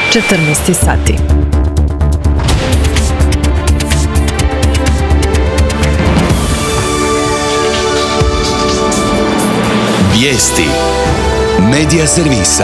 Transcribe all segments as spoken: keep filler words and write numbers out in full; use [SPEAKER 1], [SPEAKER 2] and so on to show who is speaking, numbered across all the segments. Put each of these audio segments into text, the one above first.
[SPEAKER 1] četrnaest sati.
[SPEAKER 2] Vijesti Medija servisa.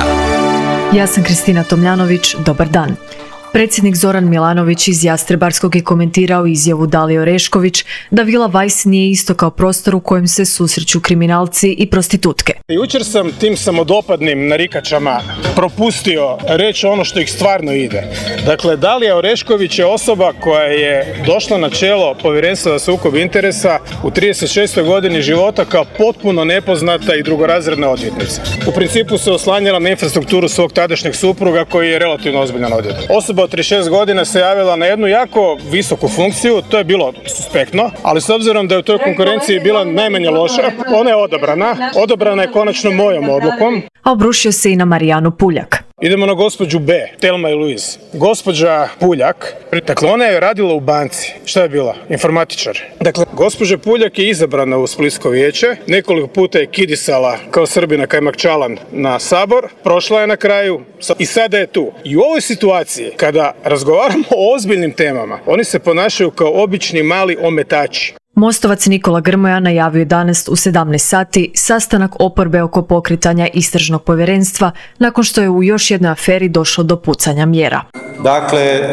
[SPEAKER 1] Ja sam Kristina Tomljanović, dobar dan. Predsjednik Zoran Milanović iz Jastrebarskog je komentirao izjavu Dalije Orešković da Vila Vajs nije isto kao prostor u kojem se susreću kriminalci i prostitutke.
[SPEAKER 3] Jučer sam tim samodopadnim narikačama propustio reći ono što ih stvarno ide. Dakle, Dalija Orešković je osoba koja je došla na čelo Povjerenstva za sukob interesa u trideset šestoj godini života kao potpuno nepoznata i drugorazredna odvjetnica. U principu se oslanjala na infrastrukturu svog tadašnjeg supruga koji je relativno ozbiljan odvjetnik. Osoba od trideset šest godina se javila na jednu jako visoku funkciju, to je bilo suspektno, ali s obzirom da je u toj konkurenciji bila najmanje loša, ona je odabrana. Odabrana je konačno mojom odlukom.
[SPEAKER 1] A obrušio se i na Marijanu Puljak.
[SPEAKER 3] Idemo na gospođu B, Thelma i Louise. Gospođa Puljak, dakle ona je radila u banci. Šta je bila? Informatičar. Dakle, gospođa Puljak je izabrana u Splitsko vijeće, nekoliko puta je kidisala kao Srbina Kajmakčalan na Sabor, prošla je na kraju i sada je tu. I u ovoj situaciji, kada razgovaramo o ozbiljnim temama, oni se ponašaju kao obični mali ometači.
[SPEAKER 1] Mostovac Nikola Grmoja najavio je danas u sedamnaest sati sastanak oporbe oko pokretanja istražnog povjerenstva nakon što je u još jednoj aferi došlo do pucanja mjera.
[SPEAKER 4] Dakle, e,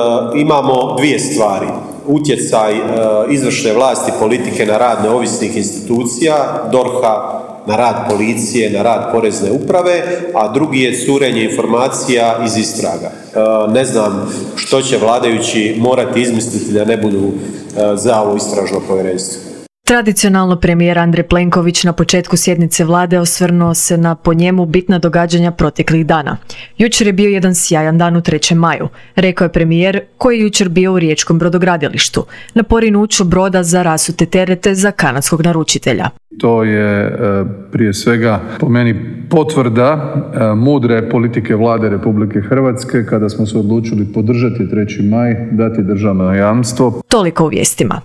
[SPEAKER 4] imamo dvije stvari. Utjecaj e, izvršne vlasti politike na rad neovisnih institucija, DORH-a, na rad policije, na rad porezne uprave, a drugi je curenje informacija iz istraga. E, ne znam što će vladajući morati izmisliti da ne budu e, za ovo istražno povjerenstvo.
[SPEAKER 1] Tradicionalno premijer Andrej Plenković na početku sjednice vlade osvrnuo se na po njemu bitna događanja proteklih dana. Jučer je bio jedan sjajan dan u trećem maju, rekao je premijer koji je jučer bio u riječkom brodogradilištu, na porinuću broda za rasute terete za kanadskog naručitelja.
[SPEAKER 5] To je prije svega po meni potvrda mudre politike vlade Republike Hrvatske kada smo se odlučili podržati treći maj, dati državno jamstvo.
[SPEAKER 1] Toliko u vijestima.